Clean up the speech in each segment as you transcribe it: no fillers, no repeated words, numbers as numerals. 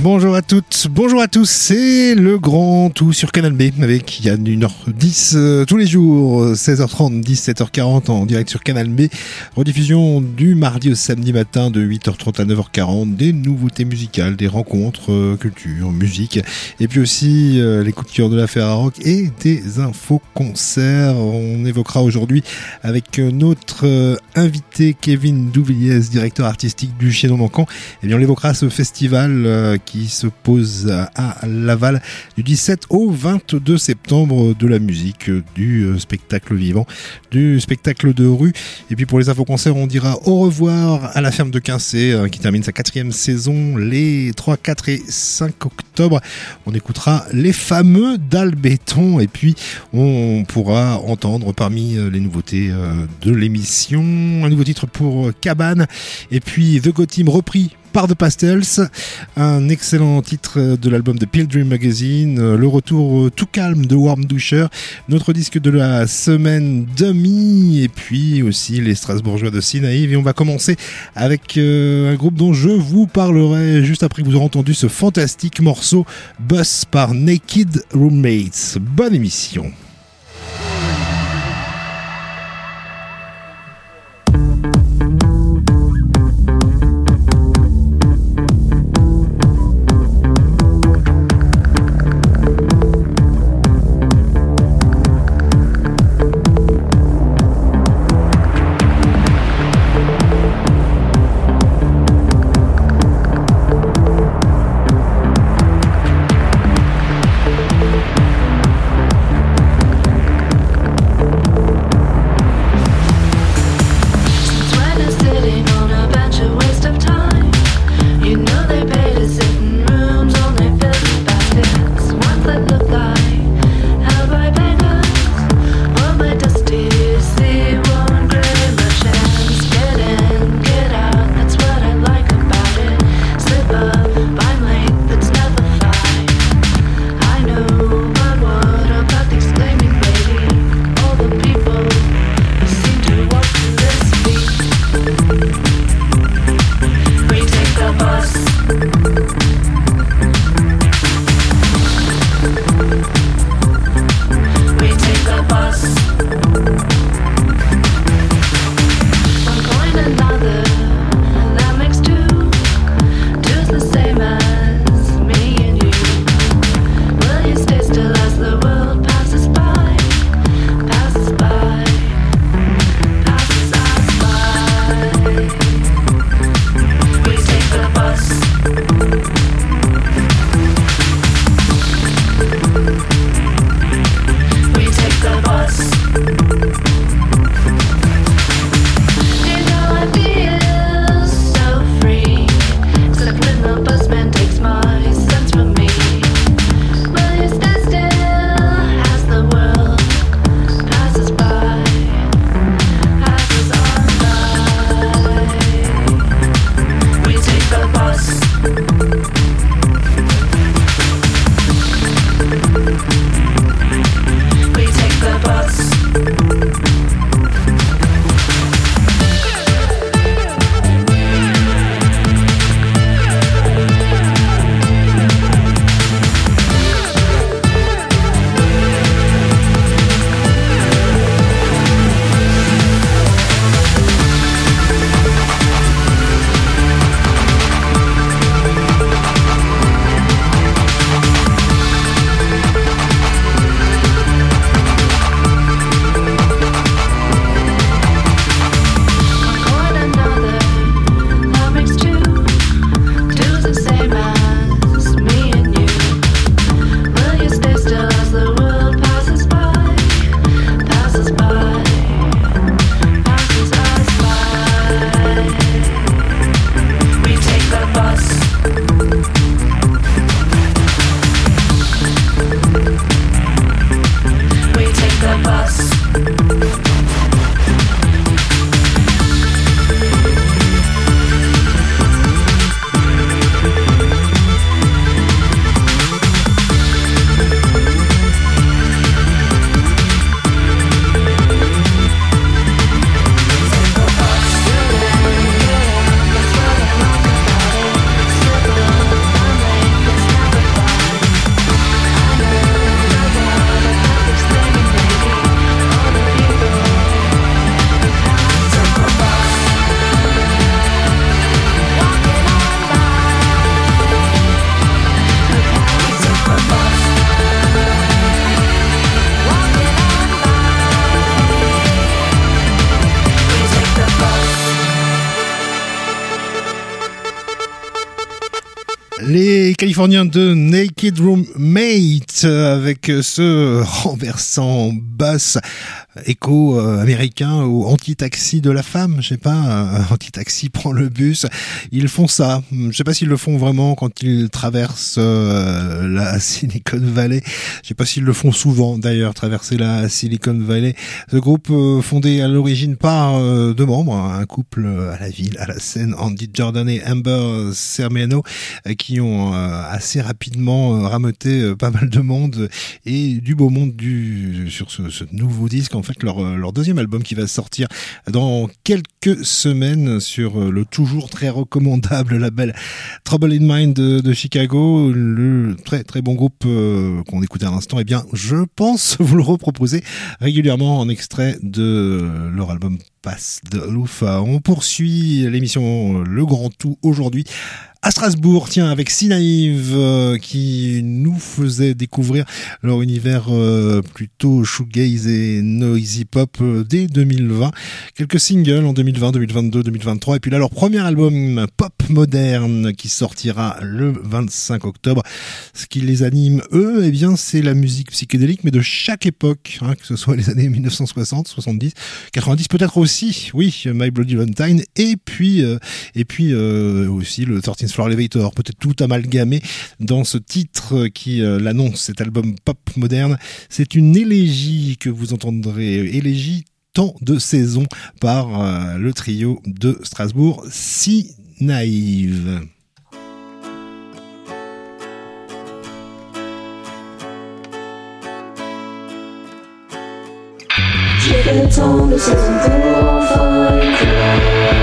Bonjour à toutes, bonjour à tous, c'est le grand tout sur Canal B avec Yann 1h10 tous les jours, 16h30, 17h40 en direct sur Canal B, rediffusion du mardi au samedi matin de 8h30 à 9h40, des nouveautés musicales, des rencontres, culture, musique, et puis aussi les coups de cœur de l'affaire à rock et des infos concerts. On évoquera aujourd'hui avec notre invité Kevin Douvilliez, directeur artistique du Chaînon Manquant, et bien on évoquera ce festival qui se pose à Laval du 17 au 22 septembre, de la musique, du spectacle vivant, du spectacle de rue. Et puis pour les infos-concerts, on dira au revoir à la ferme de Quincé qui termine sa 4e saison les 3, 4 et 5 octobre. On écoutera les fameux Dalles Béton et puis on pourra entendre parmi les nouveautés de l'émission un nouveau titre pour Cabane et puis The Go Team repris par The Pastels, un excellent titre de l'album de Pilgrim Magazine, le retour tout calme de Warm Doucher, notre disque de la semaine Dummy, et puis aussi les Strasbourgeois de Sinaïve. Et on va commencer avec un groupe dont je vous parlerai juste après que vous aurez entendu ce fantastique morceau Bus par Naked Roommates. Bonne émission. Les Californiens de Naked Roommate avec ce renversant basse écho américain ou anti-taxi de la femme, je sais pas, anti-taxi prend le bus. Ils font ça. Je sais pas s'ils le font vraiment quand ils traversent la Silicon Valley. Je sais pas s'ils le font souvent d'ailleurs, traverser la Silicon Valley. Ce groupe fondé à l'origine par deux membres, un couple à la ville, à la scène, Andy Jordan et Amber Sermiano, qui ont assez rapidement rameuté pas mal de monde et du beau monde sur ce nouveau disque. En fait, leur deuxième album qui va sortir dans quelques semaines sur le toujours très recommandable label Trouble in Mind de Chicago, le très très bon groupe qu'on écoutait à l'instant. Eh bien, je pense vous le reproposer régulièrement en extrait de leur album Pass de Loufa. On poursuit l'émission Le Grand Tout aujourd'hui à Strasbourg, tiens, avec Si Naïve qui nous faisait découvrir leur univers plutôt shoegaze et noisy pop dès 2020. Quelques singles en 2020, 2022, 2023 et puis là leur premier album pop moderne qui sortira le 25 octobre. Ce qui les anime eux, eh bien c'est la musique psychédélique mais de chaque époque, hein, que ce soit les années 1960, 70, 90 peut-être aussi, oui, My Bloody Valentine et puis aussi le 13th Floor Elevator, peut-être tout amalgamé dans ce titre qui l'annonce, cet album pop moderne. C'est une élégie que vous entendrez, élégie tant de saisons par le trio de Strasbourg, Si Naïve. J'ai fait tant de saisons pour enfin éclore.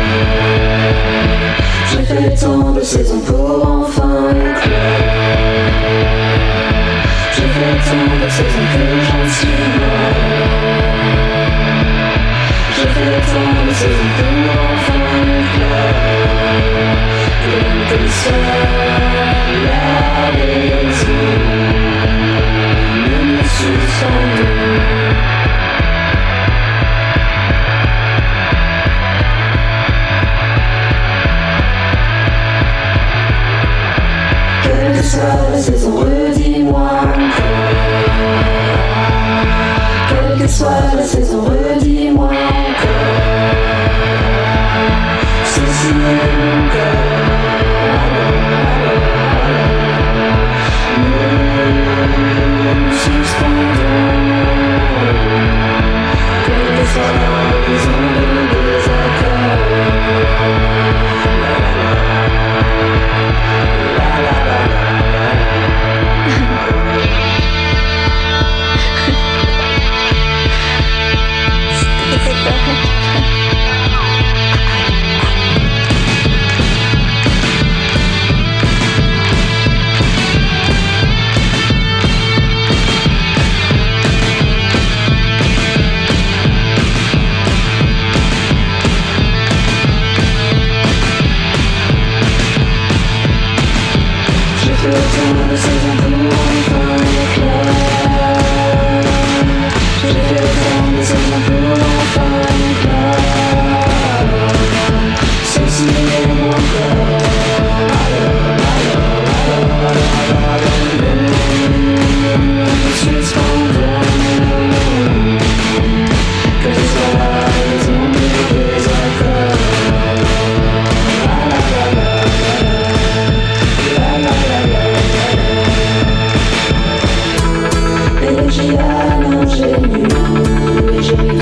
J'ai fait tant de saisons pour enfin éclore. J'ai fait tant de saisons que j'en suis mort. J'ai fait tant de saisons pour enfin éclore. Et que soit la raison ne me suspend. Quelle que soit la saison, redis-moi encore. Quelle que soit la saison, redis-moi encore. Ceci est mon cœur. Nous suspendons. Quelle que soit la raison de désaccord. J'ai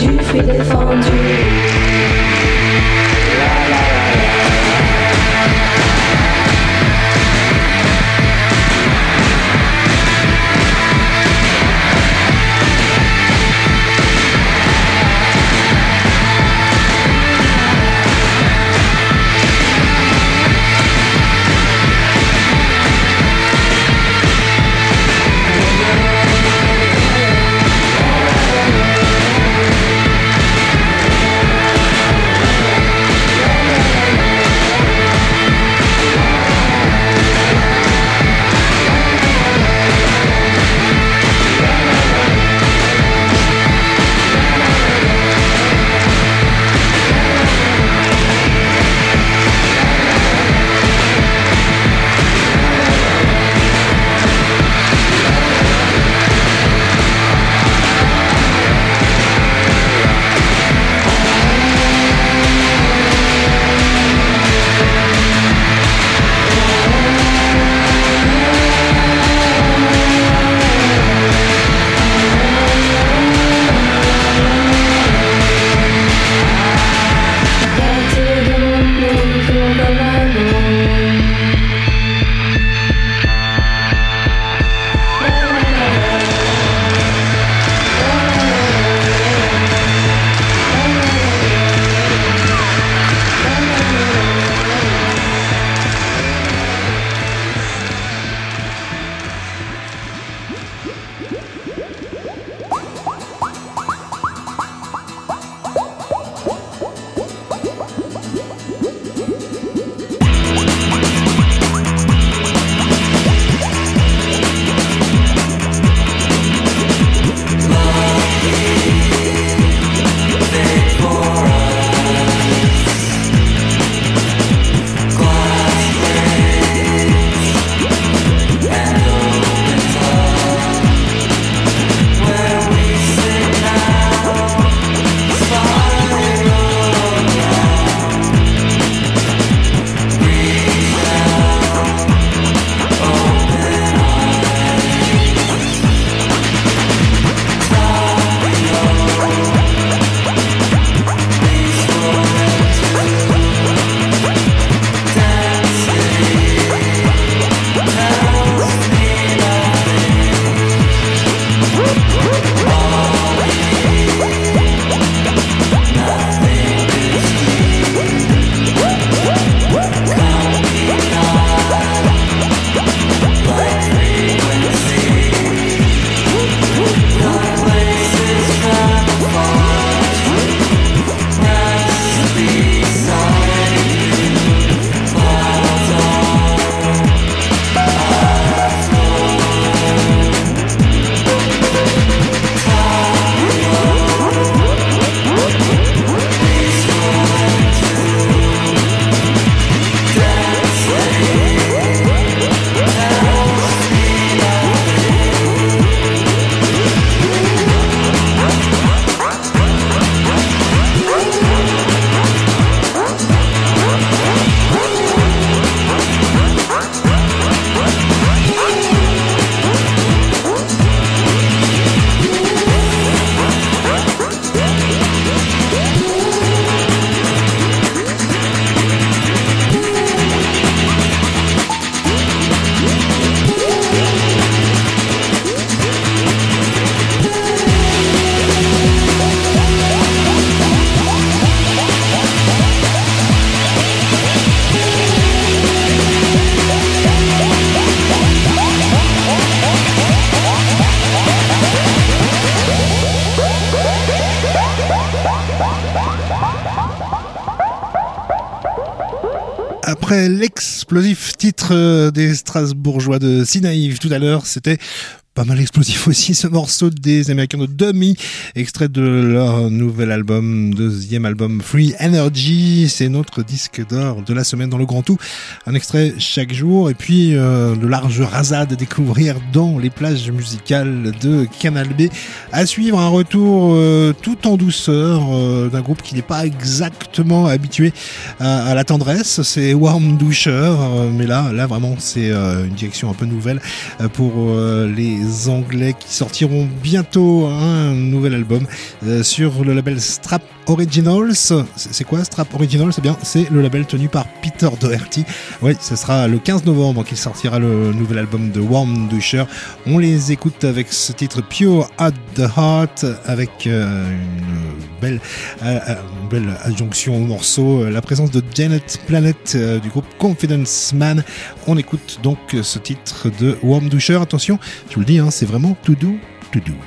Après l'explosif titre des Strasbourgeois de Sinaïve tout à l'heure, c'était pas mal explosif aussi ce morceau des Américains de Dummy, extrait de leur nouvel album, deuxième album Free Energy. C'est notre disque d'or de la semaine dans le Grand Tout, un extrait chaque jour et puis de larges rasades à découvrir dans les plages musicales de Canal B. À suivre un retour tout en douceur d'un groupe qui n'est pas exactement habitué à la tendresse, c'est Warm Doucher, mais là vraiment c'est une direction un peu nouvelle pour les Anglais qui sortiront bientôt un nouvel album sur le label Strap Originals. C'est quoi Strap Originals? C'est bien, c'est le label tenu par Peter Doherty. Oui, ce sera le 15 novembre qu'il sortira le nouvel album de Warm Doucher. On les écoute avec ce titre Pure at the Heart, avec une belle adjonction au morceau, la présence de Janet Planet du groupe Confidence Man. On écoute donc ce titre de Warm Doucher. Attention, je vous le dis, hein, c'est vraiment tout doux, tout doux.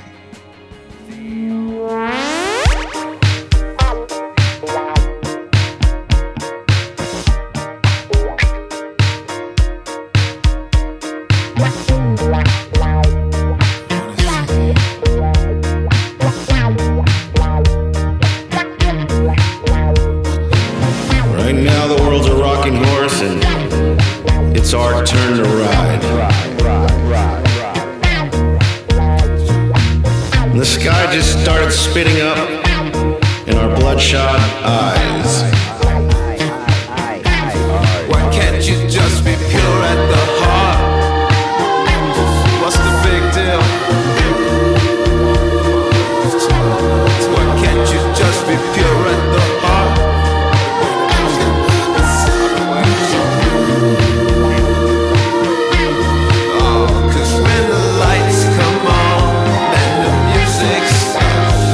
Right now the world's a rocking horse and it's our turn to ride. And the sky just started spitting up in our bloodshot eyes. Why can't you just be pure at the heart? What's the big deal? Why can't you just be pure at the heart? Oh, 'cause when the lights come on and the music stops,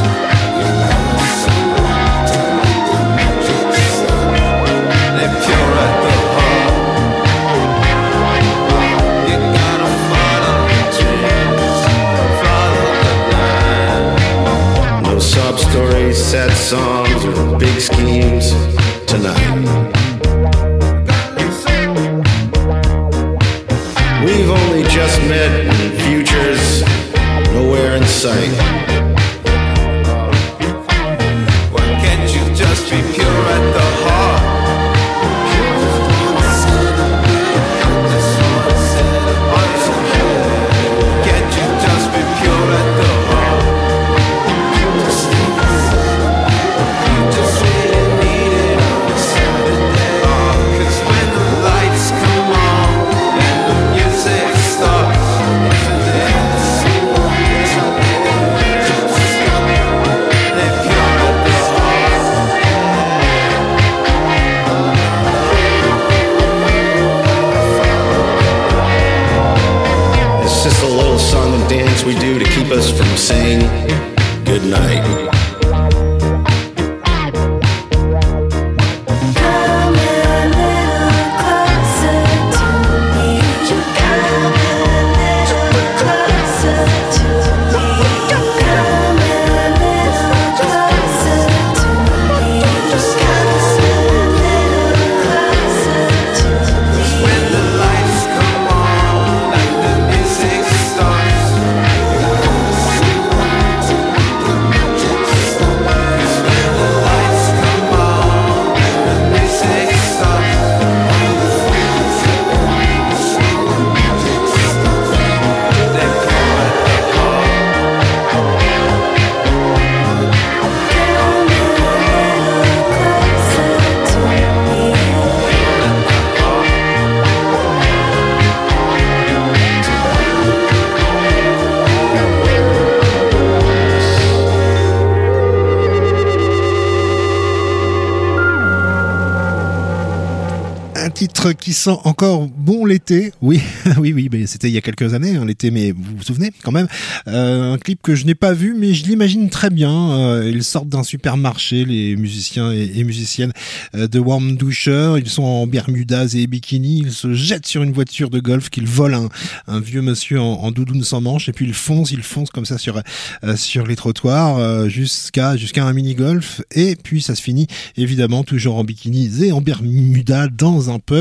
they're pure at the heart. You gotta follow the dreams, follow the night. No sob stories, sad songs, or big schemes tonight. We've only just met and futures nowhere in sight. Why can't you just be pure at the heart? Can't you just be pure at the heart? You just really need it on a Saturday. 'Cause when the lights come on and the music stops, they're pure at the heart. It's just a little song and dance we do to keep us from saying good night. Come a little closer to me. Come a little closer to me. Come a little closer to me. Come a little closer to me. When the lights come on and the music starts, when the lights come on and the music starts, they're pure at the heart. Un titre qui sent encore bon l'été. Oui, oui, mais c'était il y a quelques années, hein, l'été, mais vous vous souvenez quand même. Un clip que je n'ai pas vu, mais je l'imagine très bien. Ils sortent d'un supermarché, les musiciens et musiciennes de Warm Doucher. Ils sont en bermudas et bikini. Ils se jettent sur une voiture de golf qu'ils volent un vieux monsieur en doudoune sans manches, et puis ils foncent comme ça sur les trottoirs jusqu'à un mini golf, et puis ça se finit évidemment toujours en bikini et en bermuda dans un pub.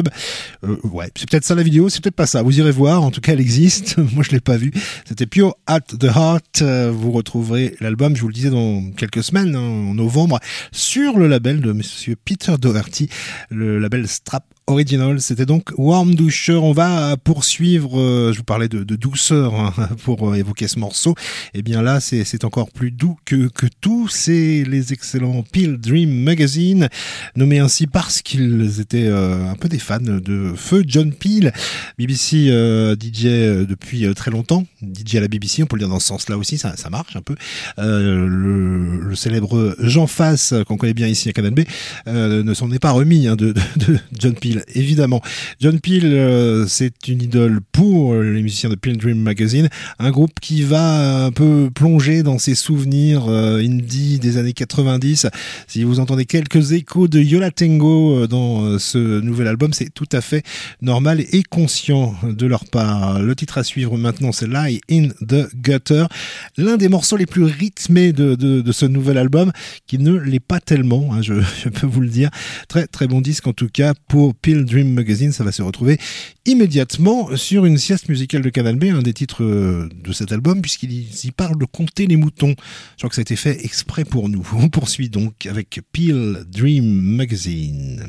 Ouais, c'est peut-être ça la vidéo, c'est peut-être pas ça. Vous irez voir, en tout cas elle existe. Moi je l'ai pas vue. C'était Pure at the Heart. Vous retrouverez l'album, je vous le disais, dans quelques semaines, hein, en novembre, sur le label de monsieur Peter Doherty, le label Strap Original. C'était donc Warm Doucher. On va poursuivre, je vous parlais de douceur hein, pour évoquer ce morceau. Et bien là, c'est encore plus doux que tout. C'est les excellents Peel Dream Magazine, nommés ainsi parce qu'ils étaient un peu des fans de feu John Peel, BBC DJ depuis très longtemps, DJ à la BBC, on peut le dire dans ce sens-là aussi, ça marche un peu. Le célèbre Jean Fass, qu'on connaît bien ici à Canal B, ne s'en est pas remis hein, de John Peel. Évidemment, John Peel, c'est une idole pour les musiciens de Peel Dream Magazine, un groupe qui va un peu plonger dans ses souvenirs indie des années 90. Si vous entendez quelques échos de Yo La Tengo dans ce nouvel album, c'est tout à fait normal et conscient de leur part. Le titre à suivre maintenant, c'est Lie in the Gutter, l'un des morceaux les plus rythmés de ce nouvel album, qui ne l'est pas tellement, hein, je peux vous le dire. Très très bon disque en tout cas pour Peel Dream Magazine. Ça va se retrouver immédiatement sur une sieste musicale de Canal B, un des titres de cet album, puisqu'il y parle de compter les moutons. Je crois que ça a été fait exprès pour nous. On poursuit donc avec Peel Dream Magazine.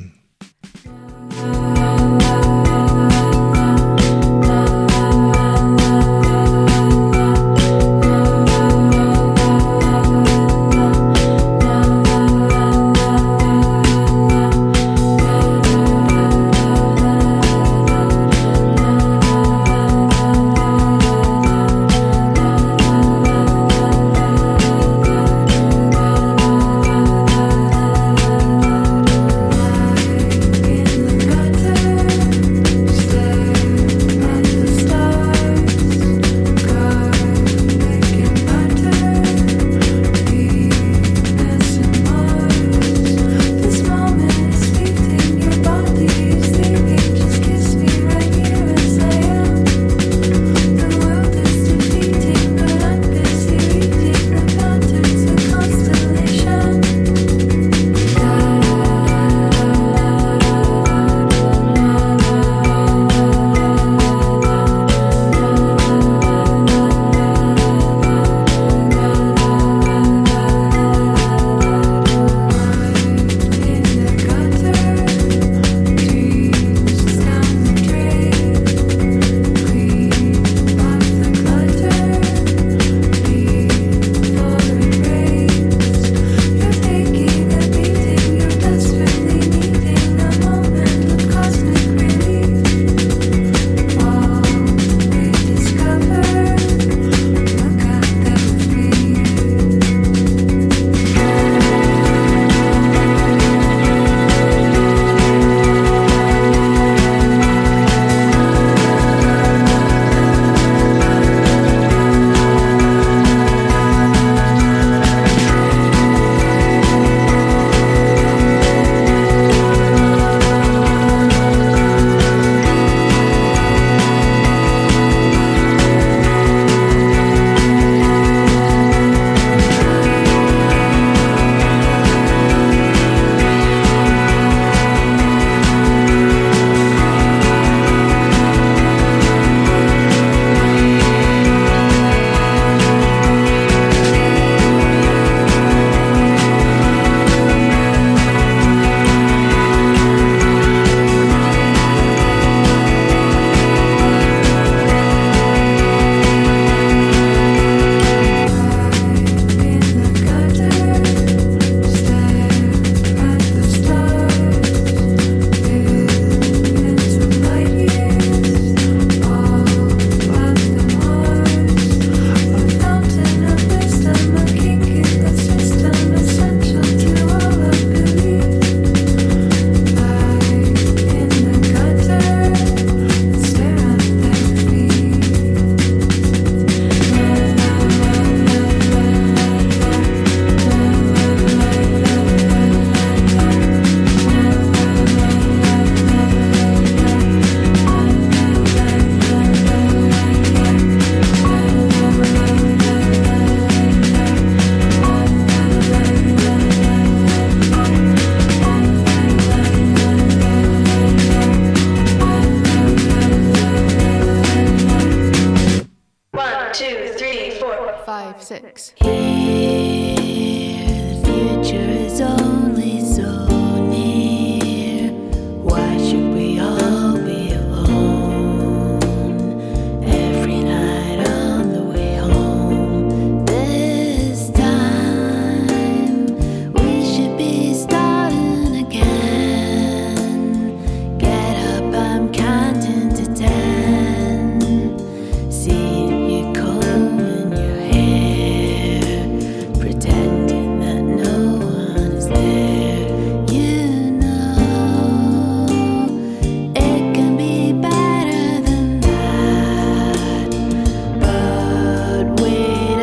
5, 6. Here, the future is only so near. Why should we all be alone? Every night on the way home. This time, we should be starting again. Get up, I'm counting to 10. Seeing you combing your hair, pretending that no one is there. You know it can be better than that, but wait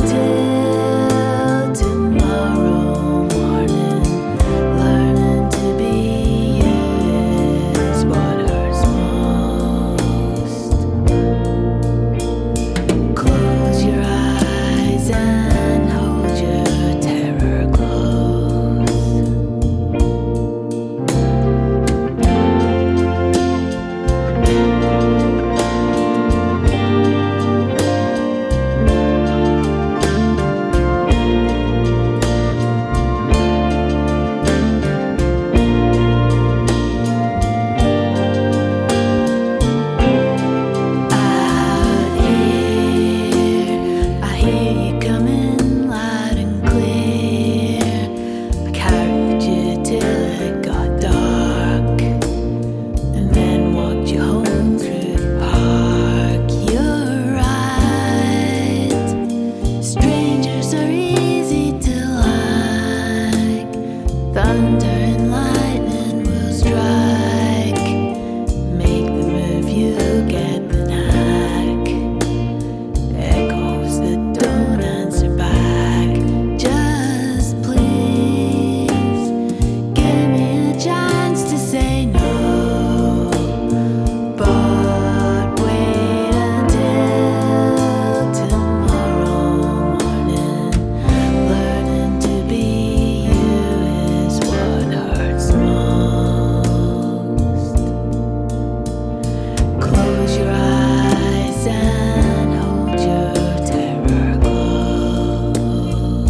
until tomorrow morning. Learning to be you is what hurts most. Close your eyes and hold your terror close. Out here, I hear you coming loud and clear. I carried you till it got dark, and then walked you home through the park. You're right, strangers are easy to like. Thunder and lightning will strike. Make the move, you get the knack. Echoes that don't answer back. Just please give me a chance to say no. But wait until tomorrow morning. Learning to be you is what hurts most. Close your eyes and hold your terror close.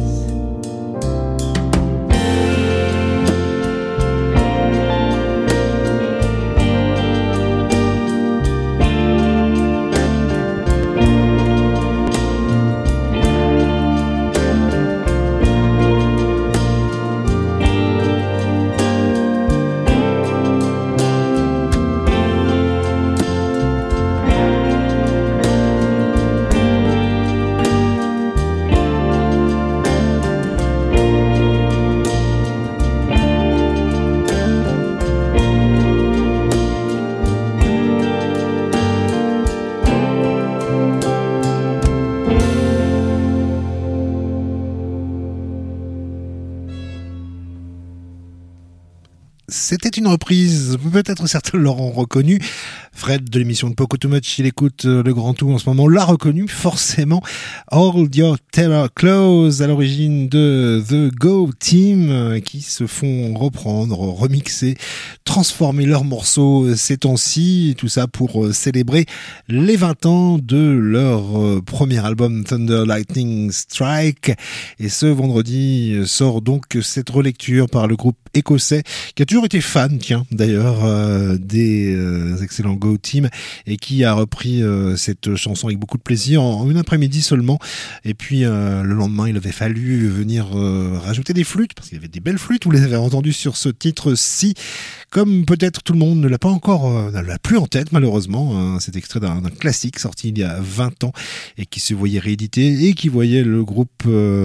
C'était une reprise, peut-être certains l'auront reconnu. Fred de l'émission de Poco Too Much, il écoute le Grand Tout en ce moment, l'a reconnu forcément. Hold Your Terror Close, à l'origine de The Go Team, qui se font reprendre, remixer, transformer leurs morceaux ces temps-ci, tout ça pour célébrer les 20 ans de leur premier album Thunder Lightning Strike. Et ce vendredi sort donc cette relecture par le groupe écossais, qui a toujours été fan, tiens, d'ailleurs, des excellents Go Team, et qui a repris cette chanson avec beaucoup de plaisir en une après-midi seulement. Et puis le lendemain, il avait fallu venir rajouter des flûtes, parce qu'il y avait des belles flûtes, vous les avez entendues sur ce titre-ci. Comme peut-être tout le monde ne l'a pas encore, ne l'a plus en tête malheureusement, cet extrait d'un classique sorti il y a 20 ans et qui se voyait réédité et qui voyait le groupe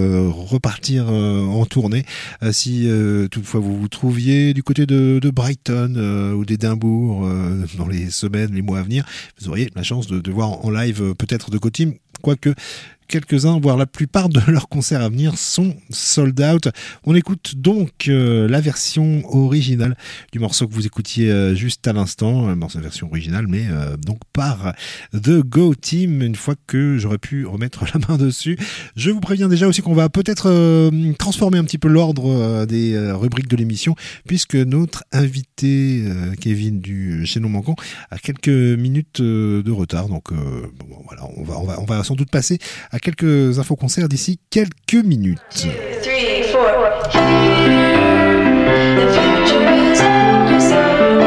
repartir en tournée. Si toutefois vous vous trouviez du côté de Brighton ou d'Édimbourg dans les semaines, les mois à venir, vous auriez la chance de voir en live peut-être de Go Team, quoique quelques-uns, voire la plupart de leurs concerts à venir sont sold out. On écoute donc la version originale du morceau que vous écoutiez juste à l'instant, la version originale, mais donc par The Go Team, une fois que j'aurais pu remettre la main dessus. Je vous préviens déjà aussi qu'on va peut-être transformer un petit peu l'ordre des rubriques de l'émission, puisque notre invité Kevin du Chaînon Manquant a quelques minutes de retard, donc bon, voilà, on va sans doute passer à quelques infos-concerts d'ici quelques minutes. 3, 4. The future is only so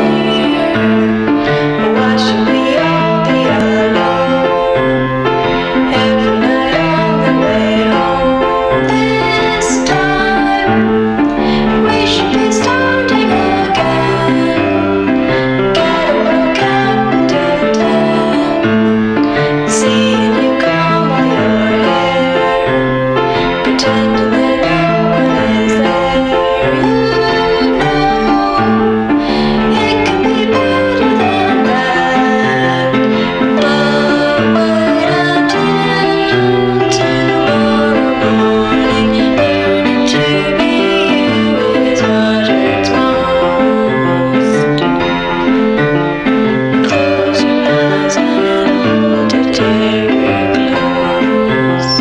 near. Why should we all be alone? Every night on the way home. This time we should be starting again. Gotta work out to 10. Seeing you comb all your hair, pretending that no one is there. It can be better than that. But wait until tomorrow morning. Learning to be you is what hurts most. Close your eyes and hold it till you're close.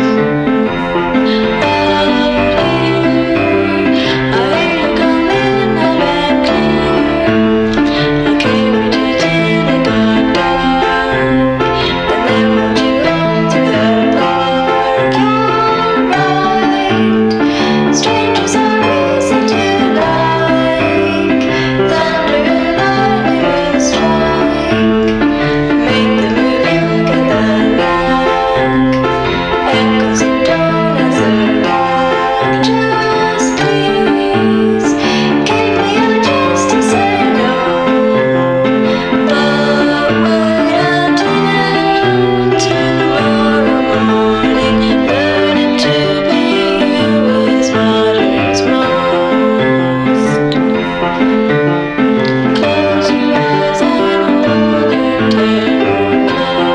Strangers are easy to like. Thunder and lightning will strike. Make them move you look at that back. Echoes of dawn as they rock. Just please give me a chance to say no. But wait until tomorrow morning. Learning to be you is what hurts most. Close your eyes and hold it till you're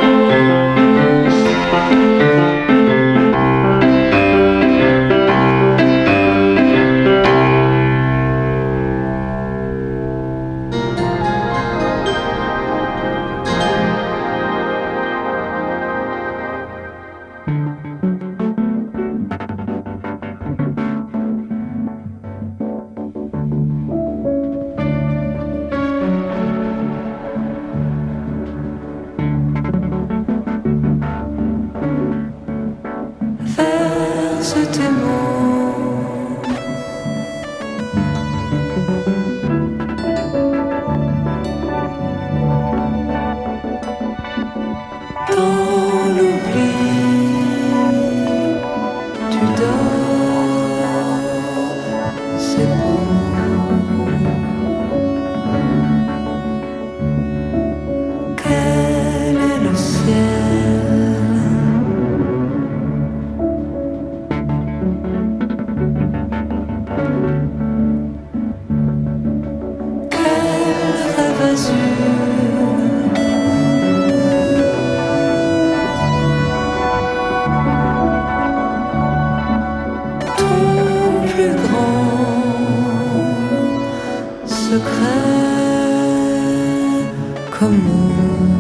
verse tes mots. Dans l'oubli, tu dors, c'est beau. Quel est le ciel? Quel rêve azur? Ton plus grand secret commun.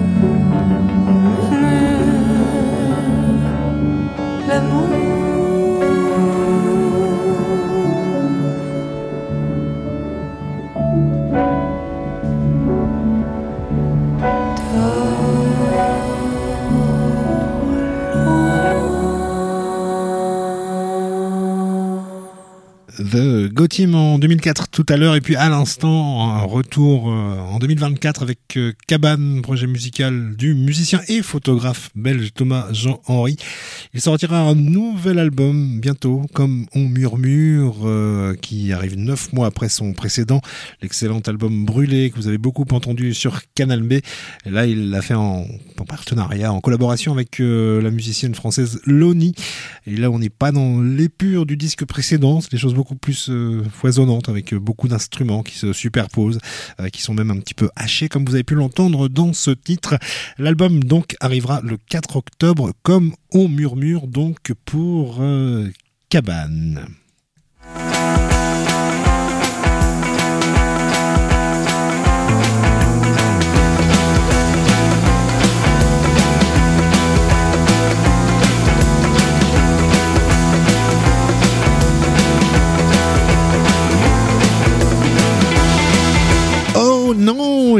The Go Team en 2004 tout à l'heure, et puis à l'instant un retour en 2024 avec Cabane, projet musical du musicien et photographe belge Thomas Jean-Henry. Il sortira un nouvel album bientôt, Comme on murmure, qui arrive 9 mois après son précédent, l'excellent album Brûlé que vous avez beaucoup entendu sur Canal B. Et là il l'a fait en partenariat, en collaboration avec la musicienne française Loni. Et là on n'est pas dans l'épure du disque précédent, c'est des choses beaucoup plus foisonnantes, avec beaucoup d'instruments qui se superposent, qui sont même un petit peu hachés comme vous avez pu l'entendre dans ce titre. L'album donc arrivera le 4 octobre, Comme on murmure, donc pour Cabane. Non, êtes-vous en train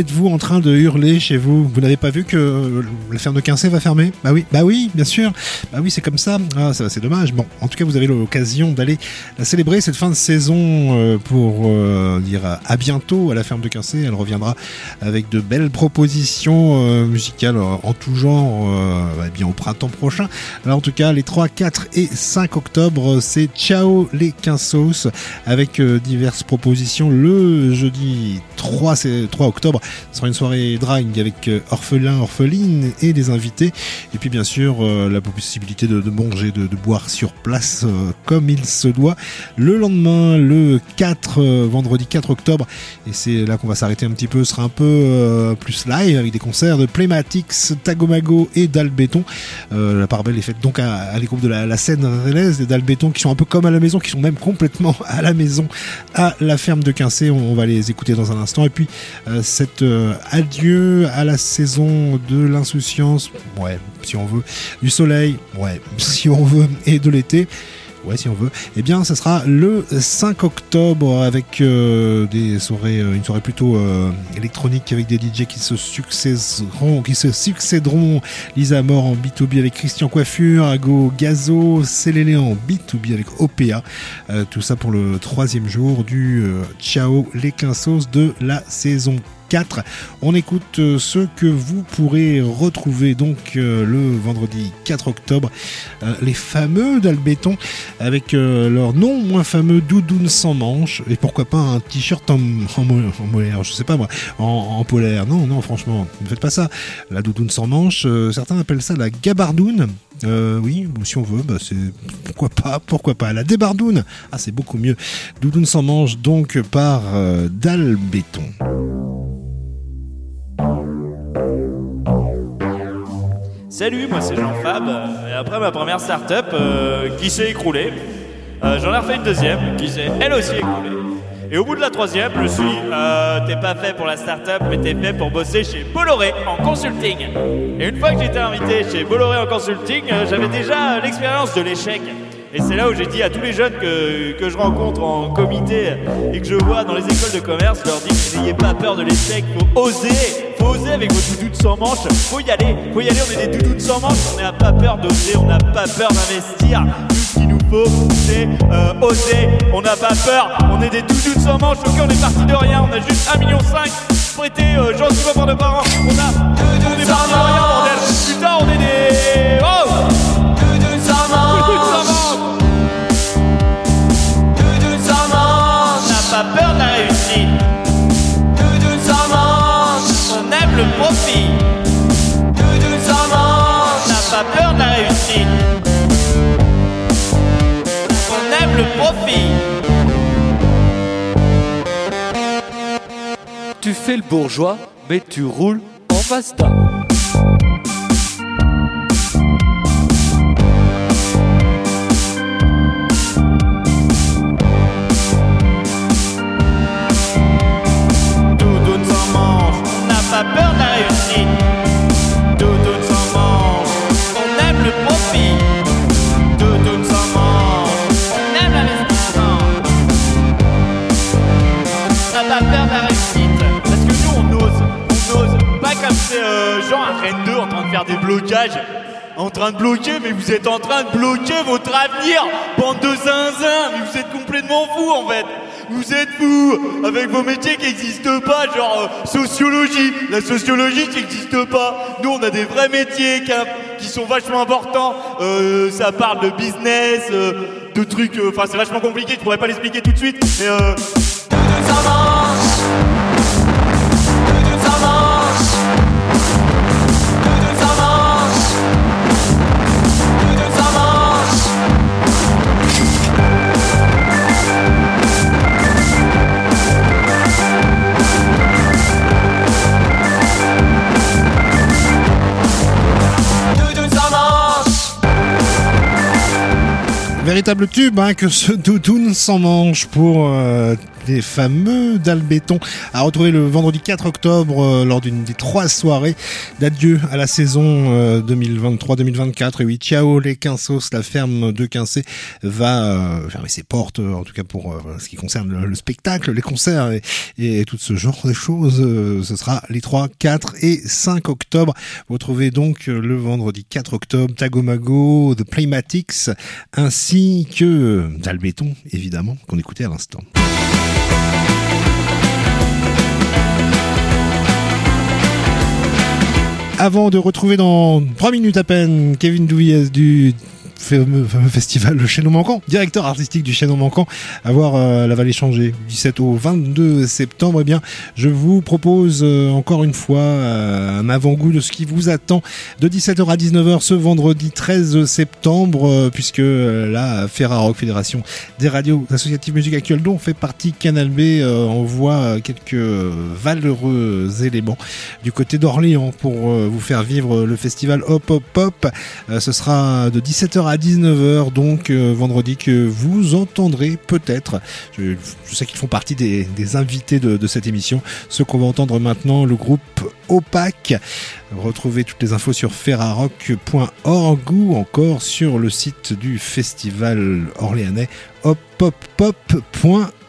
train de hurler chez vous. Vous n'avez pas vu que la ferme de Quincé va fermer ? Bah oui, bien sûr. Bah oui, c'est comme ça. Ah, ça c'est dommage. Bon, en tout cas, vous avez l'occasion d'aller célébrer cette fin de saison pour dire à bientôt à la ferme de Quincé. Elle reviendra avec de belles propositions musicales en tout genre bien au printemps prochain. Alors, en tout cas, les 3, 4 et 5 octobre, c'est Ciao les Quinsos avec diverses propositions. Le jeudi 3 octobre, ce sera une soirée drag avec orphelins, orphelines et des invités. Et puis bien sûr, la possibilité de manger, de boire sur place comme il se doit. Le lendemain, le 4, vendredi 4 octobre, et c'est là qu'on va s'arrêter un petit peu, ce sera un peu plus live avec des concerts de Playmatics, Tagomago et Dalbéton. La part belle est faite donc à les groupes de la scène rennaise et Dalbéton qui sont un peu comme à la maison, qui sont même complètement à la maison à la ferme de Quincé. On va les écouter dans un instant. Et puis cet adieu à la saison de l'insouciance, ouais, si on veut, du soleil, ouais, si on veut, et de l'été, ouais, si on veut, eh bien ça sera le 5 octobre avec des soirées, une soirée plutôt électronique avec des DJ qui se succéderont. Lisa Mort en B2B avec Christian Coiffure, Ago Gazo, Célélé en B2B avec OPA. Tout ça pour le 3e jour du Ciao les Quinsos de la saison 4. On écoute ce que vous pourrez retrouver donc le vendredi 4 octobre, les fameux Dalbéton avec leur non moins fameux doudoune sans manches, et pourquoi pas un t-shirt en molaire, je sais pas moi, en polaire. Non, franchement, ne faites pas ça. La doudoune sans manches, certains appellent ça la gabardoune. Oui, si on veut, c'est pourquoi pas la débardoune. Ah, c'est beaucoup mieux. Doudoune sans manches donc par Dalbéton. Salut, moi c'est Jean-Fab, et après ma première start-up qui s'est écroulée, j'en ai refait une deuxième qui s'est elle aussi écroulée. Et au bout de la troisième, je suis t'es pas fait pour la start-up, mais t'es fait pour bosser chez Bolloré en consulting. Et une fois que j'étais invité chez Bolloré en consulting, j'avais déjà l'expérience de l'échec. Et c'est là où j'ai dit à tous les jeunes que je rencontre en comité et que je vois dans les écoles de commerce, je leur dis que n'ayez pas peur de l'échec, faut oser avec vos doudounes sans manches, faut y aller, on est des doudounes sans manches, on n'a pas peur d'oser, on n'a pas peur d'investir, tout ce qu'il nous faut c'est oser, on n'a pas peur, on est des doudounes sans manches, ok on est parti de rien, on a juste 1,5 million prêté gentiment par nos parents, on est parti de rien bordel, putain on est des... Oh doudounes sans manches. Pas peur de la réussite. Doudoune sans manche. On aime le profit. Doudoune sans manche. N'a pas peur de la réussite. On aime le profit. Tu fais le bourgeois, mais tu roules en Mazda. Pas peur de la réussite, doudoune sans manche, on aime le profit, doudoune sans manche, on aime l'investissement, on n'a pas peur de la réussite, parce que nous on ose, pas comme c'est genre à Rennes 2 en train de faire des blocages, en train de bloquer, mais vous êtes en train de bloquer votre avenir, bande de zinzin, mais vous êtes complètement fous en fait. Vous êtes fous avec vos métiers qui n'existent pas, genre sociologie. La sociologie qui n'existe pas. Nous, on a des vrais métiers qui sont vachement importants. Ça parle de business, de trucs... Enfin, c'est vachement compliqué, je pourrais pas l'expliquer tout de suite. Mais ça marche. Ça marche. Ça marche. Ça marche. Véritable tube que ce doudoune sans manche pour les fameux Dalbéton, à retrouver le vendredi 4 octobre lors d'une des 3 soirées d'adieu à la saison 2023-2024. Et oui, ciao les Quinsos, la ferme de Quincé va fermer ses portes, en tout cas pour ce qui concerne le spectacle, les concerts et tout ce genre de choses. Ce sera les 3, 4 et 5 octobre. Vous retrouvez donc le vendredi 4 octobre Tagomago, The Playmatics, ainsi que Dalbéton, évidemment, qu'on écoutait à l'instant. Avant de retrouver dans 3 minutes à peine Kevin Douillet du fameux festival Le Chaînon Manquant, directeur artistique du Chaînon Manquant, à voir la Vallée Changée, 17 au 22 septembre, eh bien, je vous propose encore une fois un avant-goût de ce qui vous attend de 17h à 19h ce vendredi 13 septembre, puisque la Ferrarock, Fédération des radios associatives musique actuelle, dont fait partie Canal B, envoie quelques valeureux éléments du côté d'Orléans pour vous faire vivre le festival Hop Hop Hop. Ce sera de 17h à 19h, donc vendredi, que vous entendrez peut-être. Je sais qu'ils font partie des invités de cette émission. Ce qu'on va entendre maintenant, le groupe Opaque. Retrouvez toutes les infos sur ferrarock.org ou encore sur le site du festival orléanais hoppopop.fr.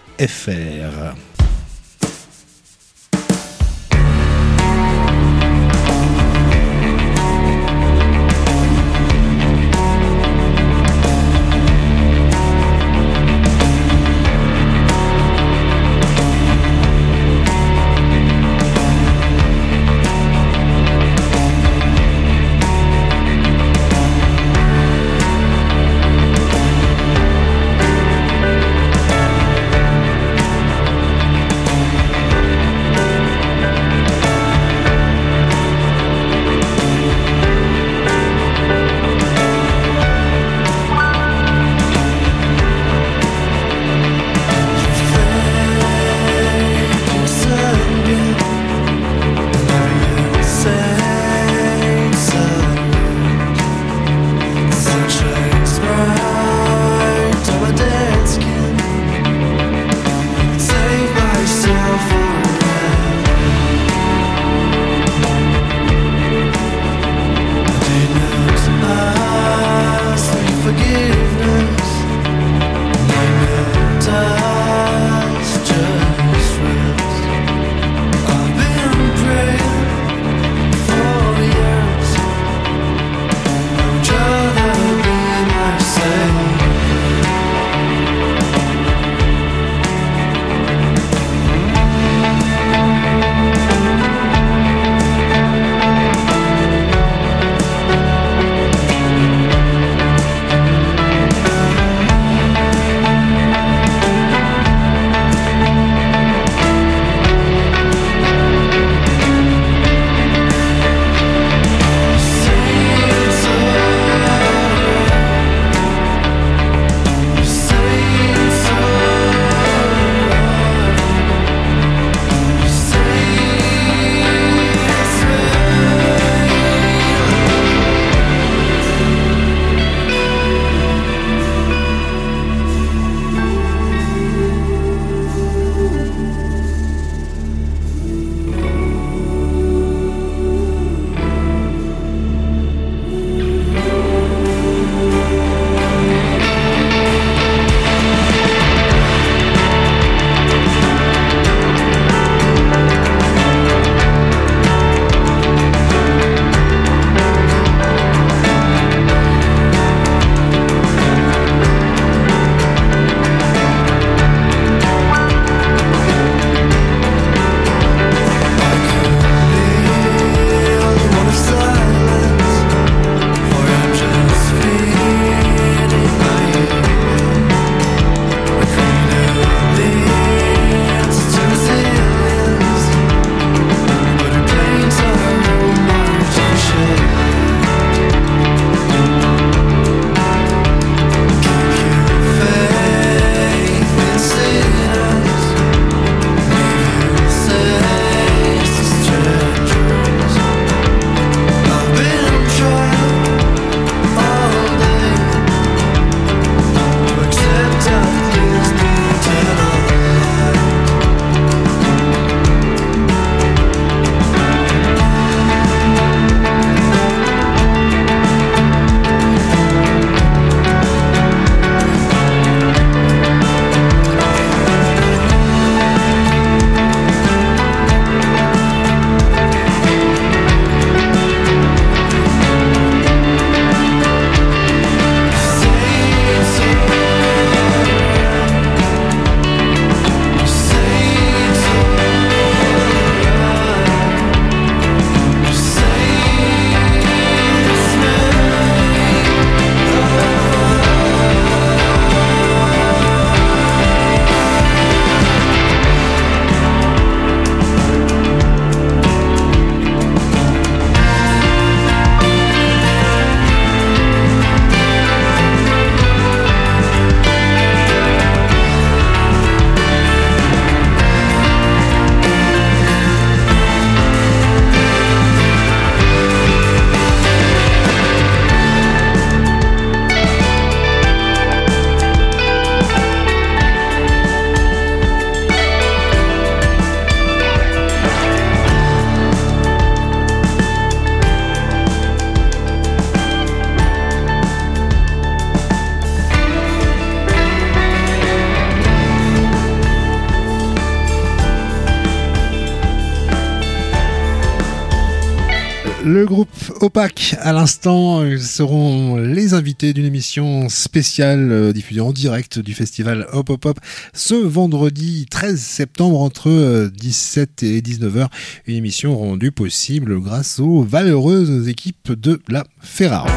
Le groupe Opaque, à l'instant, ils seront les invités d'une émission spéciale diffusée en direct du festival Hop Hop Hop ce vendredi 13 septembre entre 17 et 19h. Une émission rendue possible grâce aux valeureuses équipes de la Ferrarock.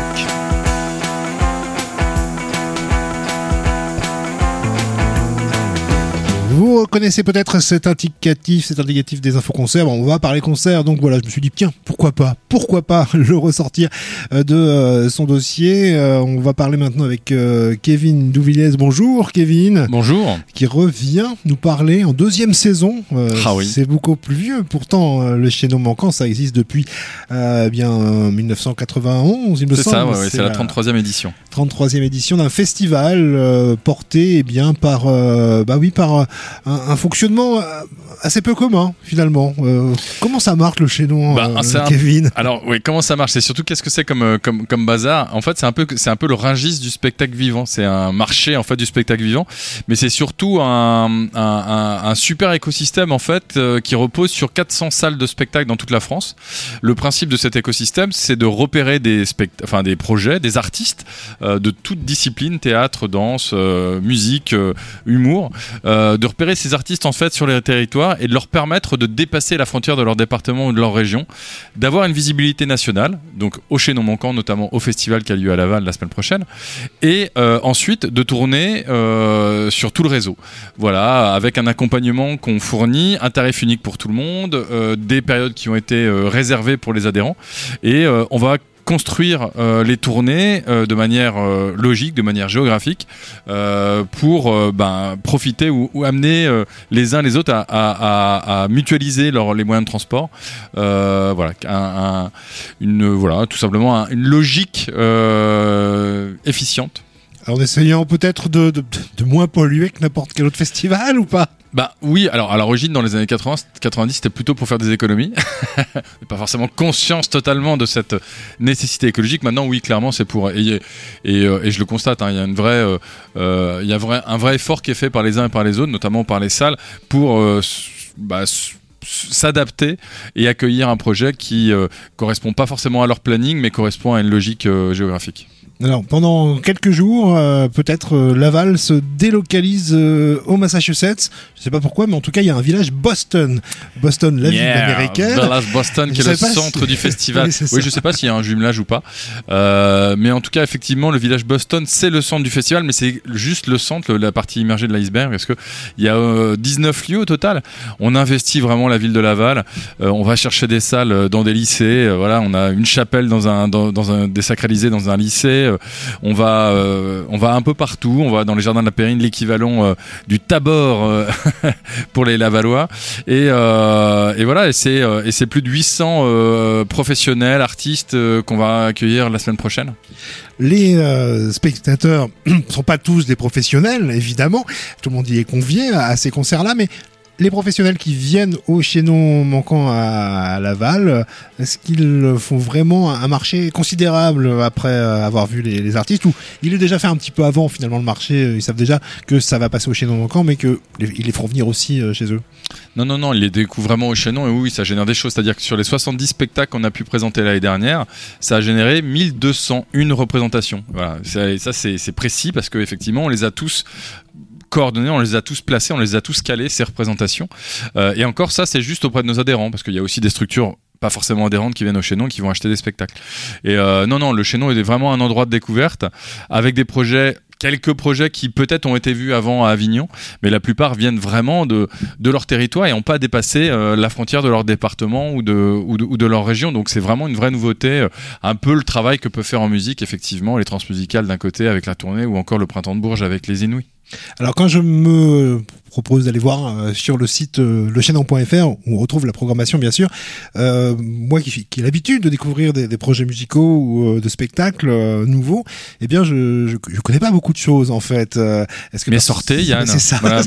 Vous reconnaissez peut-être cet indicatif des infos concerts. Bon, on va parler concerts, donc voilà, je me suis dit tiens, pourquoi pas le ressortir de son dossier. On va parler maintenant avec Kevin Douvilliez. Bonjour Kevin. Bonjour. Qui revient nous parler en deuxième saison. Oui. C'est beaucoup plus vieux. Pourtant, le Chaînon Manquant, ça existe depuis 1991, il me semble. C'est ça, ouais, c'est la 33e édition. 33e édition d'un festival porté par un fonctionnement assez peu commun finalement. Comment ça marche le Chaînon, Kevin? Alors oui, comment ça marche? C'est surtout qu'est-ce que c'est comme bazar? En fait, c'est un peu le Rungis du spectacle vivant. C'est un marché en fait du spectacle vivant, mais c'est surtout un super écosystème en fait qui repose sur 400 salles de spectacle dans toute la France. Le principe de cet écosystème, c'est de repérer des projets, des artistes de toute discipline, théâtre, danse, musique, humour, de repérer ces artistes en fait sur les territoires et de leur permettre de dépasser la frontière de leur département ou de leur région, d'avoir une visibilité nationale, donc au Chaînon Manquant, notamment au festival qui a lieu à Laval la semaine prochaine, et ensuite de tourner sur tout le réseau. Voilà, avec un accompagnement qu'on fournit, un tarif unique pour tout le monde, des périodes qui ont été réservées pour les adhérents, et on va construire les tournées de manière logique, de manière géographique, pour profiter ou amener les uns les autres à mutualiser les moyens de transport. Tout simplement une logique efficiente. En essayant peut-être de moins polluer que n'importe quel autre festival ou pas? Oui, alors à l'origine dans les années 80-90 c'était plutôt pour faire des économies, pas forcément conscience totalement de cette nécessité écologique. Maintenant oui, clairement c'est pour et je le constate, il y a un vrai effort qui est fait par les uns et par les autres, notamment par les salles, pour s'adapter et accueillir un projet qui correspond pas forcément à leur planning mais correspond à une logique géographique. Alors, pendant quelques jours, peut-être Laval se délocalise au Massachusetts. Je sais pas pourquoi, mais en tout cas, il y a un village Boston. Boston, la ville américaine. Village Boston, qui est le centre du festival. Oui, je sais pas s'il y a un jumelage ou pas. Mais en tout cas, effectivement, le village Boston, c'est le centre du festival, mais c'est juste le centre, la partie immergée de l'iceberg, parce que il y a 19 lieux au total. On investit vraiment la ville de Laval. On va chercher des salles dans des lycées. On a une chapelle dans un désacralisé dans un lycée. On va un peu partout. On va dans les jardins de la Périne, l'équivalent du Tabor pour les Lavallois. Et voilà. Et c'est plus de 800 professionnels, artistes qu'on va accueillir la semaine prochaine. Les spectateurs ne sont pas tous des professionnels, évidemment. Tout le monde y est convié à ces concerts-là, mais les professionnels qui viennent au Chaînon Manquant à Laval, est-ce qu'ils font vraiment un marché considérable après avoir vu les artistes, ou il est déjà fait un petit peu avant finalement le marché, ils savent déjà que ça va passer au Chaînon Manquant mais qu'ils les feront venir aussi chez eux? Non, ils les découvrent vraiment au Chaînon, et oui, ça génère des choses. C'est-à-dire que sur les 70 spectacles qu'on a pu présenter l'année dernière, ça a généré 1201 représentations. Voilà, ça c'est précis parce qu'effectivement on les a tous coordonnés, on les a tous placés, on les a tous calés, ces représentations. Et encore, ça, c'est juste auprès de nos adhérents, parce qu'il y a aussi des structures pas forcément adhérentes qui viennent au Chaînon, qui vont acheter des spectacles. Et non, le Chaînon est vraiment un endroit de découverte, avec des projets, quelques projets qui peut-être ont été vus avant à Avignon, mais la plupart viennent vraiment de leur territoire et n'ont pas dépassé la frontière de leur département ou de leur région. Donc c'est vraiment une vraie nouveauté, un peu le travail que peut faire en musique, effectivement, les transmusicales d'un côté avec la tournée, ou encore le Printemps de Bourges avec les Inouïs. Alors quand je me propose d'aller voir sur le site lechaînon.fr où on retrouve la programmation bien sûr, moi qui ai l'habitude de découvrir des projets musicaux ou de spectacles nouveaux, eh bien je connais pas beaucoup de choses en fait. Est-ce que mais sortez Yann, c'est ça, voilà,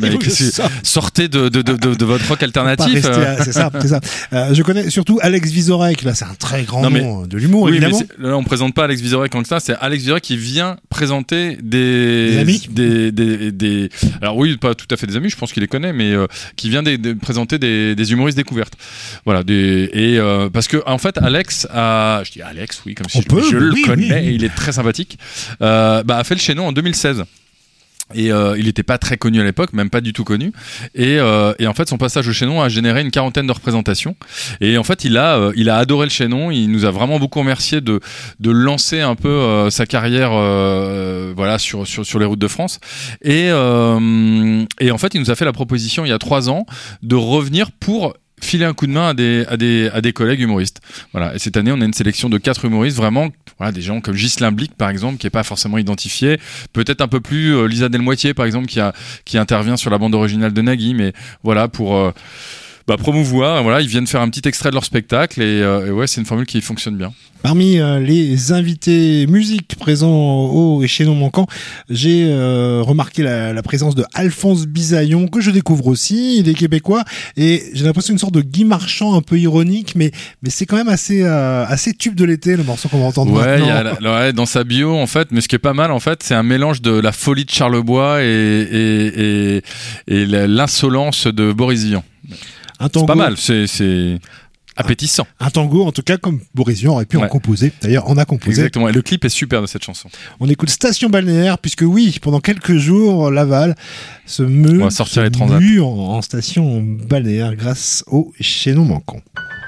sortez de votre rock alternatif. C'est ça. Je connais surtout Alex Vizorek, là c'est un très grand nom de l'humour, évidemment. Là on présente pas Alex Vizorek comme ça, c'est Alex Vizorek qui vient présenter des alors oui, pas tout à fait des amis, je pense qu'il les connaît, mais qui vient de présenter des humoristes découvertes. Voilà, parce que en fait, je dis Alex, oui, comme si je le connais, et il est très sympathique. A fait le Chaînon en 2016. Et il n'était pas très connu à l'époque, même pas du tout connu. Et en fait, son passage au Chaînon a généré une 40aine de représentations. Et en fait, il a adoré le Chaînon. Il nous a vraiment beaucoup remercié de lancer un peu sa carrière, voilà, sur les routes de France. Et en fait, il nous a fait la proposition il y a 3 ans de revenir pour filer un coup de main à des collègues humoristes. Voilà. Et cette année, on a une sélection de 4 humoristes, vraiment, voilà, des gens comme Ghislain Blic, par exemple, qui est pas forcément identifié. Peut-être un peu plus Lisa Delmoitier, par exemple, qui intervient sur la bande originale de Nagui, mais voilà, pour promouvoir. Voilà, ils viennent faire un petit extrait de leur spectacle et ouais, c'est une formule qui fonctionne bien. Parmi les invités musique présents au Chaînon Manquant, j'ai remarqué la présence de Alphonse Bisaillon, que je découvre aussi. Il est québécois et j'ai l'impression une sorte de Guy Marchand un peu ironique, mais c'est quand même assez tube de l'été, le morceau qu'on va entendre maintenant. Ouais, dans sa bio en fait, mais ce qui est pas mal en fait, c'est un mélange de la folie de Charlebois et l'insolence de Boris Vian. C'est pas mal, c'est appétissant. Un tango, en tout cas, comme Boris Vian aurait pu en composer. D'ailleurs, on a composé. Exactement. Et le clip est super de cette chanson. On écoute Station Balnéaire, puisque oui, pendant quelques jours, Laval se mue en station balnéaire grâce au Chaînon Manquant.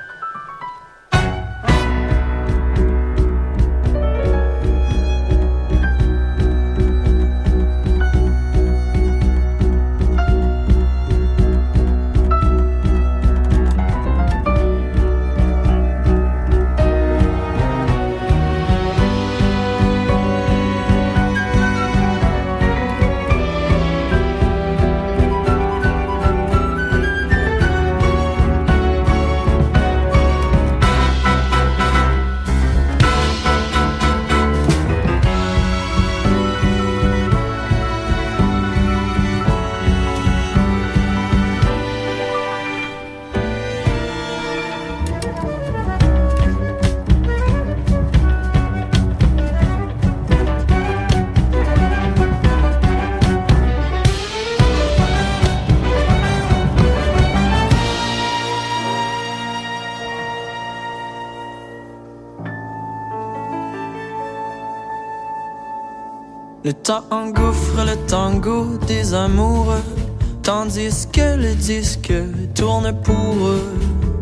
Le temps engouffre le tango des amoureux, tandis que le disque tourne pour eux.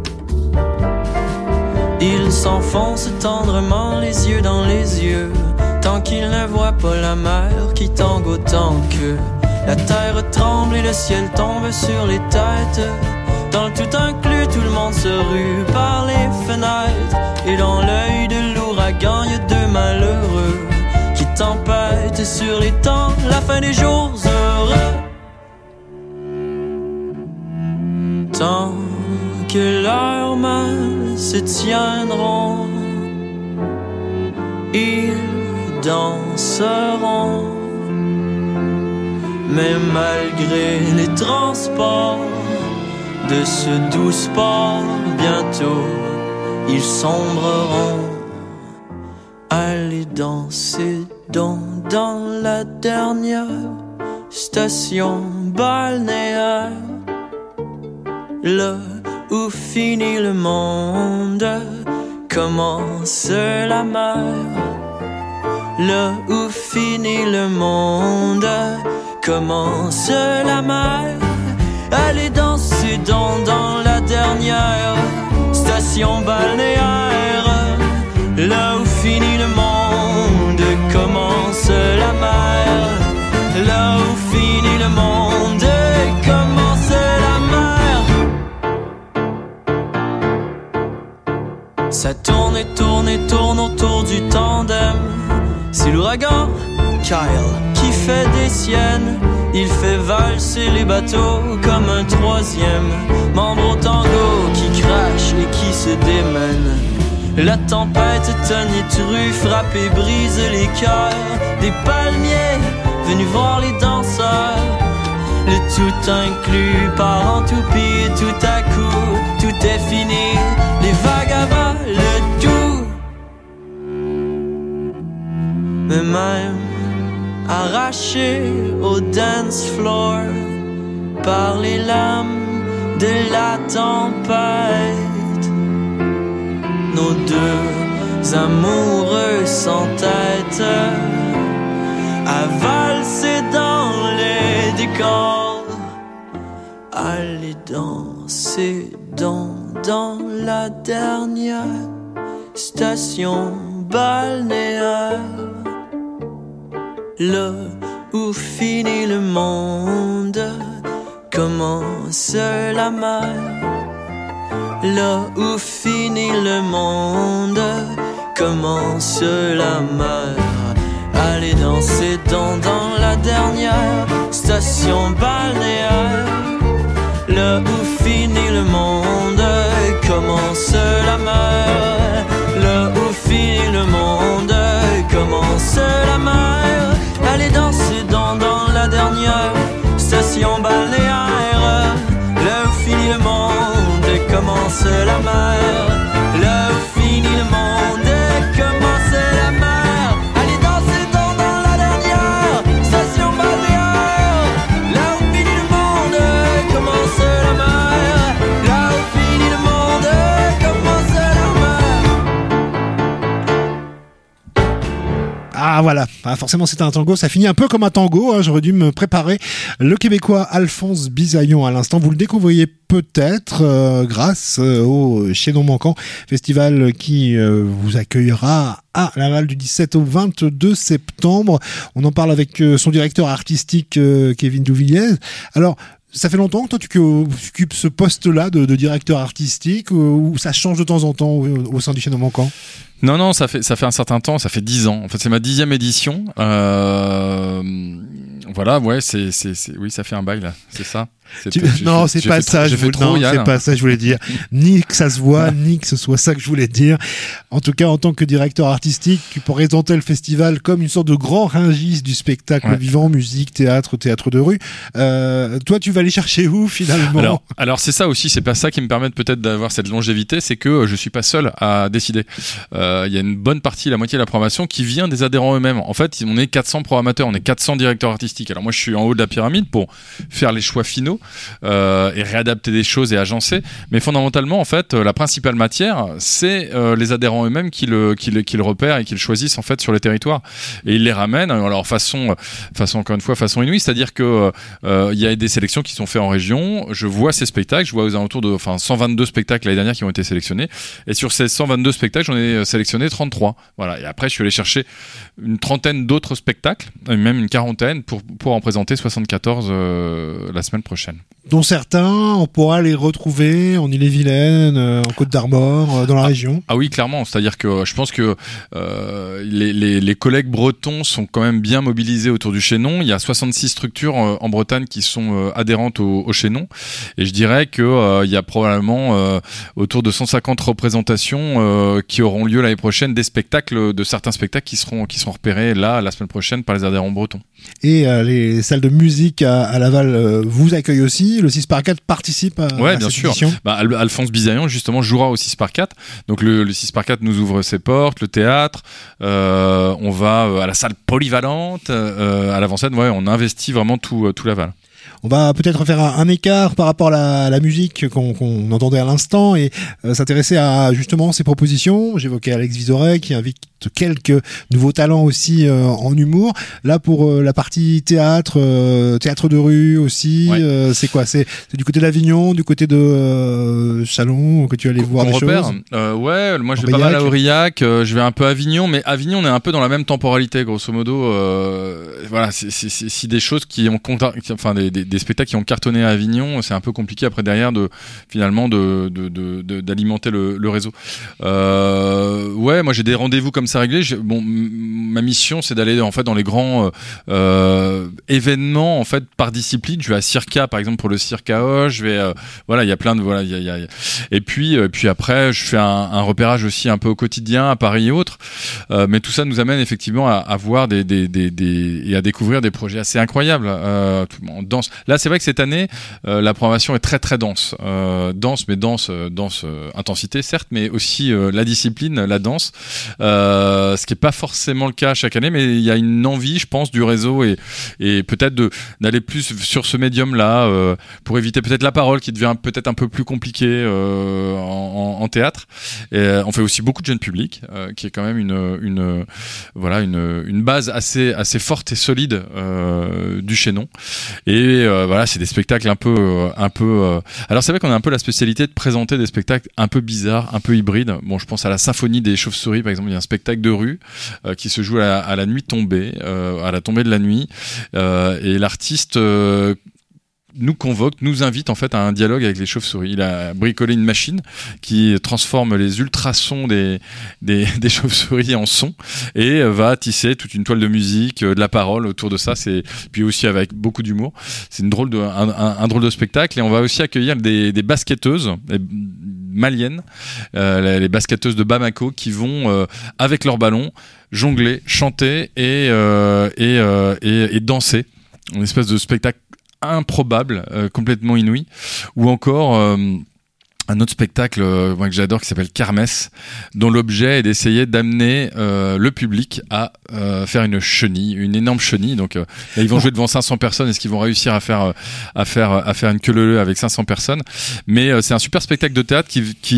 Ils s'enfoncent tendrement les yeux dans les yeux, tant qu'ils ne voient pas la mer qui tangue autant qu'eux. La terre tremble et le ciel tombe sur les têtes. Dans le tout inclus, tout le monde se rue par les fenêtres. Et dans l'œil de l'ouragan, y a 2 malheureux qui tempête sur les temps, la fin des jours heureux. Tant que leurs mains se tiendront, ils danseront. Mais malgré les transports de ce doux sport, bientôt ils sombreront. Allez danser dans la dernière station balnéaire, là où finit le monde, commence la mer. Là où finit le monde, commence la mer. Allez danser dans la dernière station balnéaire, là où finit le monde, commence la mer. Là où finit le monde, commence la mer. Ça tourne et tourne et tourne autour du tandem. C'est l'ouragan Kyle qui fait des siennes. Il fait valser les bateaux comme un 3e membre au tango qui crache et qui se démène. La tempête tonitruve frappe et brise les cœurs des palmiers venus voir les danseurs. Le tout inclus part en toupie et tout à coup tout est fini. Les vagues abattent le tout. Mais même arrachés au dance floor par les lames de la tempête. Nos deux amoureux sans tête à valser dans les décors, aller danser dans la dernière station balnéaire, là où finit le monde, commence la mer. Là où finit le monde, commence la mer. Aller danser dans la dernière station balnéaire, là où finit le monde, commence la mer. Là où finit le monde, commence la mer. Aller danser dans la dernière station balnéaire, là où finit le monde, commence la mer. Là où finit le monde, commence la mer. Aller danser dans la dernière station balnéaire, là où finit le monde, commence la mer. Là où finit le monde, commence la mer. Ah voilà, forcément c'était un tango, ça finit un peu comme un tango, hein. J'aurais dû me préparer. Le Québécois Alphonse Bisaillon à l'instant, vous le découvriez peut-être grâce au Chaînon Manquant, festival qui vous accueillera à Laval du 17 au 22 septembre. On en parle avec son directeur artistique Kevin Douvilliez. Alors, ça fait longtemps que toi tu occupes ce poste-là de directeur artistique ou ça change de temps en temps au sein du Chaînon Manquant? Non, ça fait un certain temps, ça fait 10 ans. En fait, c'est ma 10e édition. Voilà, ouais, oui, ça fait un bail là, c'est ça. Non, c'est pas ça. C'est pas ça que je voulais dire. Ni que ça se voit, ni que ce soit ça que je voulais dire. En tout cas, en tant que directeur artistique, tu présentais le festival comme une sorte de grand ringis du spectacle vivant, musique, théâtre de rue. Toi, tu vas aller chercher où finalement? Alors c'est ça aussi, c'est pas ça qui me permet peut-être d'avoir cette longévité, c'est que je suis pas seul à décider. Il y a une bonne partie, la moitié de la programmation qui vient des adhérents eux-mêmes. En fait, on est 400 programmateurs, on est 400 directeurs artistiques. Alors moi, je suis en haut de la pyramide pour faire les choix finaux et réadapter des choses et agencer. Mais fondamentalement, en fait, la principale matière, c'est les adhérents eux-mêmes qui le repèrent et qui le choisissent en fait sur les territoires. Et ils les ramènent. Alors façon encore une fois, façon inouïe, c'est-à-dire que il y a des sélections qui sont faites en région. Je vois ces spectacles, je vois aux alentours de 122 spectacles l'année dernière qui ont été sélectionnés. Et sur ces 122 spectacles, j'en ai sélectionné 33. Voilà. Et après, je suis allé chercher une trentaine d'autres spectacles, même une quarantaine, pour en présenter 74 la semaine prochaine. Dont certains, on pourra les retrouver en Ille-et-Vilaine, en Côte-d'Armor, dans la région. Ah oui, clairement. C'est-à-dire que je pense que les collègues bretons sont quand même bien mobilisés autour du Chaînon. Il y a 66 structures en Bretagne qui sont adhérentes au Chaînon. Et je dirais que il y a probablement autour de 150 représentations qui auront lieu l'année prochaine, de certains spectacles qui seront repérés là la semaine prochaine par les adhérents bretons. Et les salles de musique à Laval vous accueillent aussi. Le 6x4 participe à bien cette sûr. édition. Alphonse Bisaillon justement jouera au 6x4. Donc le 6x4 nous ouvre ses portes, le théâtre. On va à la salle polyvalente, à l'avant-scène. Ouais, on investit vraiment tout Laval. On va peut-être faire un écart par rapport à la musique qu'on entendait à l'instant et s'intéresser à justement ces propositions. J'évoquais Alex Vizorek qui invite quelques nouveaux talents aussi en humour. Là pour la partie théâtre de rue aussi, ouais. C'est quoi? C'est du côté d'Avignon, du côté de Chalon que tu allais voir des choses. Ouais, moi je vais pas mal à Aurillac, je vais un peu à Avignon, mais Avignon on est un peu dans la même temporalité grosso modo. Voilà, c'est des choses qui ont des spectacles qui ont cartonné à Avignon, c'est un peu compliqué après derrière d'alimenter le réseau. Ouais, moi j'ai des rendez-vous comme ça réglés. Ma mission c'est d'aller en fait dans les grands événements en fait par discipline. Je vais à Circa par exemple pour le Circa Hoche, je vais voilà, il y a plein de et puis après je fais un repérage aussi un peu au quotidien à Paris et autres. Mais tout ça nous amène effectivement à voir et à découvrir des projets assez incroyables en danse. Là, c'est vrai que cette année, la programmation est très très dense. Dense intensité certes, mais aussi la discipline, la danse. ce qui est pas forcément le cas chaque année, mais il y a une envie, je pense, du réseau et peut-être d'aller plus sur ce médium-là pour éviter peut-être la parole qui devient peut-être un peu plus compliquée en théâtre. Et, on fait aussi beaucoup de jeunes publics, qui est quand même une base assez forte et solide du Chaînon. Et voilà, c'est des spectacles un peu. Alors c'est vrai qu'on a un peu la spécialité de présenter des spectacles un peu bizarres, un peu hybrides. Bon, je pense à la Symphonie des Chauves-souris, par exemple. Il y a un spectacle de rue qui se joue à la nuit tombée, à la tombée de la nuit, et l'artiste nous invite en fait à un dialogue avec les chauves-souris. Il a bricolé une machine qui transforme les ultrasons des chauves-souris en sons et va tisser toute une toile de musique, de la parole autour de ça. Puis aussi avec beaucoup d'humour. C'est un drôle de spectacle. Et on va aussi accueillir des basketteuses maliennes, les basketteuses de Bamako, qui vont avec leur ballon jongler, chanter et danser. Une espèce de spectacle improbable, complètement inouï. Ou encore un autre spectacle moi, que j'adore, qui s'appelle Kermesse, dont l'objet est d'essayer d'amener le public à faire une énorme chenille. Donc là, ils vont jouer devant 500 personnes. Est-ce qu'ils vont réussir à faire une queue leu avec 500 personnes? Mais c'est un super spectacle de théâtre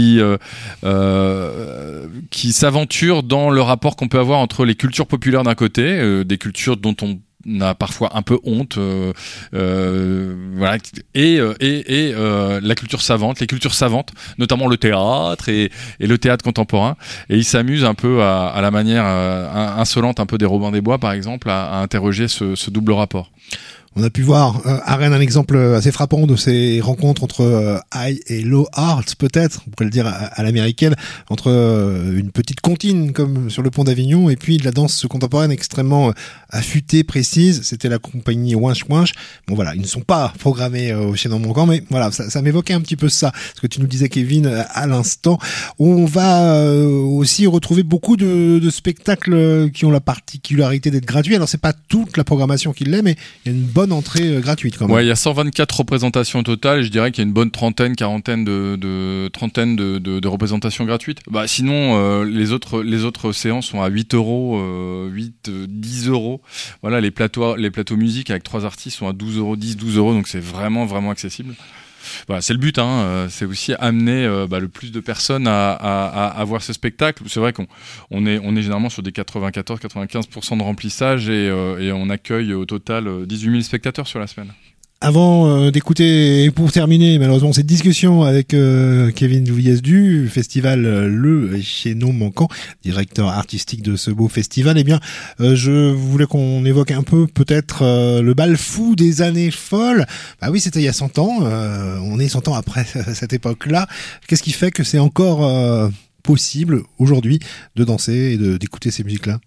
qui s'aventure dans le rapport qu'on peut avoir entre les cultures populaires d'un côté, des cultures dont on a parfois un peu honte, voilà, et la culture savante, les cultures savantes, notamment le théâtre et le théâtre contemporain. Et il s'amuse un peu à la manière insolente un peu des Robin des Bois, par exemple, à interroger ce double rapport. On a pu voir à Rennes un exemple assez frappant de ces rencontres entre high et low art, peut-être, on pourrait le dire à l'américaine, entre une petite comptine comme sur le pont d'Avignon et puis de la danse contemporaine extrêmement affûtée, précise. C'était la compagnie Winch Winch. Bon voilà, ils ne sont pas programmés au Chaînon Manquant, mais voilà, ça m'évoquait un petit peu ça, ce que tu nous disais, Kevin, à l'instant. On va aussi retrouver beaucoup de spectacles qui ont la particularité d'être gratuits. Alors c'est pas toute la programmation qui l'est, mais il y a une bonne entrée gratuite quand même. Ouais, il y a 124 représentations au total, et je dirais qu'il y a une bonne quarantaine de représentations gratuites. Bah sinon les autres séances sont à 10 euros. Voilà, les plateaux musique avec 3 artistes sont à 12 euros, donc c'est vraiment accessible. Voilà, c'est le but, c'est aussi amener le plus de personnes à voir ce spectacle. C'est vrai qu'on est généralement sur des 94-95% de remplissage et on accueille au total 18 000 spectateurs sur la semaine. Avant d'écouter, et pour terminer malheureusement cette discussion avec Kevin Louviès du festival Le Chaînon Manquant, directeur artistique de ce beau festival, eh bien je voulais qu'on évoque un peu peut-être le bal fou des années folles. Bah oui, c'était il y a 100 ans, on est 100 ans après cette époque-là. Qu'est-ce qui fait que c'est encore possible aujourd'hui de danser et d'écouter ces musiques-là?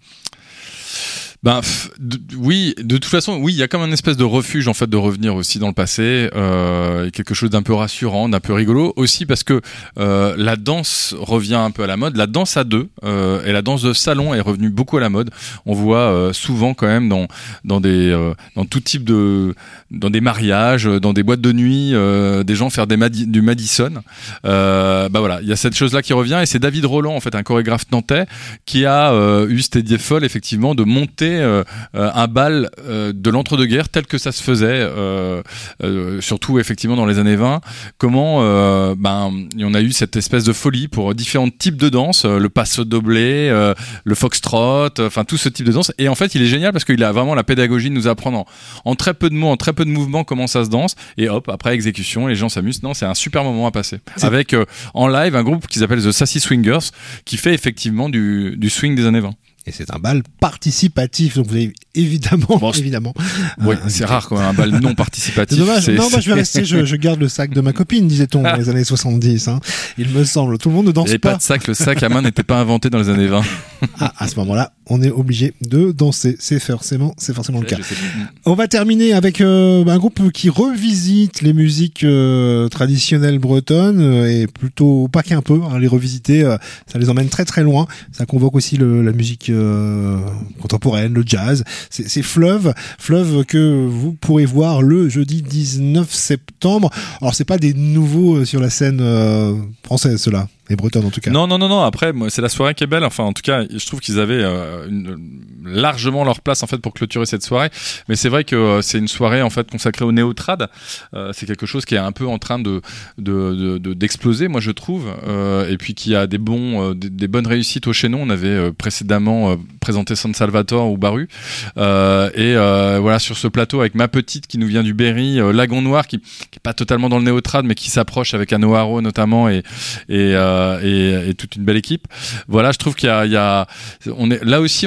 Oui, de toute façon, oui, il y a comme un espèce de refuge en fait de revenir aussi dans le passé, quelque chose d'un peu rassurant, d'un peu rigolo aussi, parce que la danse revient un peu à la mode, la danse à deux et la danse de salon est revenue beaucoup à la mode. On voit souvent quand même dans tout type dans des mariages, dans des boîtes de nuit, des gens faire du Madison. Voilà, il y a cette chose-là qui revient, et c'est David Roland en fait, un chorégraphe nantais, qui a eu cette idée folle effectivement de monter un bal de l'entre-deux-guerres tel que ça se faisait, surtout effectivement dans les années 20. Comment on a eu cette espèce de folie pour différents types de danse, le passo doble, le foxtrot, enfin tout ce type de danse. Et en fait, il est génial parce qu'il a vraiment la pédagogie de nous apprendre en très peu de mots, en très peu de mouvements comment ça se danse. Et hop, après exécution, les gens s'amusent. Non, c'est un super moment à passer. Avec en live un groupe qui s'appelle The Sassy Swingers, qui fait effectivement du swing des années 20. Et c'est un bal participatif, donc vous avez évidemment. Oui, c'est rare quand même un bal non participatif. C'est dommage. Non, moi je vais rester, je garde le sac de ma copine, disait-on, dans les années 70. Il me semble, tout le monde ne danse pas. Il n'y avait pas de sac, le sac à main n'était pas inventé dans les années 20. À ce moment-là, on est obligé de danser. C'est forcément le cas. On va terminer avec un groupe qui revisite les musiques traditionnelles bretonnes, et plutôt pas qu'un peu. Les revisiter, ça les emmène très très loin. Ça convoque aussi la musique contemporaine, le jazz. C'est Fleuve que vous pourrez voir le jeudi 19 septembre. Alors c'est pas des nouveaux sur la scène française, ceux-là. les Bretonnes en tout cas. Non. Après, moi, c'est la soirée qui est belle. Enfin, en tout cas, je trouve qu'ils avaient largement leur place en fait pour clôturer cette soirée. Mais c'est vrai que c'est une soirée en fait consacrée au néo-trad. C'est quelque chose qui est un peu en train d'exploser, moi je trouve. Et puis qui a des bonnes réussites au Chaînon. On avait précédemment présenté San Salvatore ou Baru. Voilà, sur ce plateau avec ma petite qui nous vient du Berry, Lagon Noir qui est pas totalement dans le néo-trad mais qui s'approche avec un O'Haro notamment et toute une belle équipe. Voilà, je trouve qu'il y a on est là aussi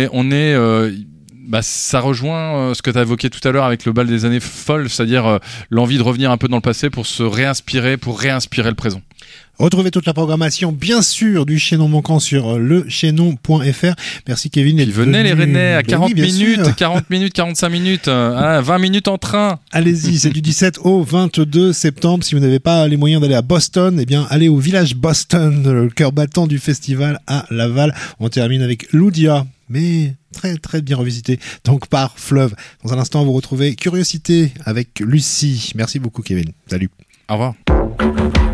ça rejoint ce que tu as évoqué tout à l'heure avec le bal des années folles, c'est-à-dire l'envie de revenir un peu dans le passé pour se réinspirer, pour réinspirer le présent. Retrouvez toute la programmation, bien sûr, du Chaînon manquant sur lechaînon.fr. Merci Kevin. Puis venez les Rennais à 40 minutes, 40 minutes, 45 minutes, 20 minutes en train. Allez-y, c'est du 17 au 22 septembre. Si vous n'avez pas les moyens d'aller à Boston, eh bien, allez au village Boston, le cœur battant du festival à Laval. On termine avec Loudia, mais très très bien revisité, donc par Fleuve. Dans un instant, vous retrouvez Curiosité avec Lucie. Merci beaucoup Kevin. Salut. Au revoir.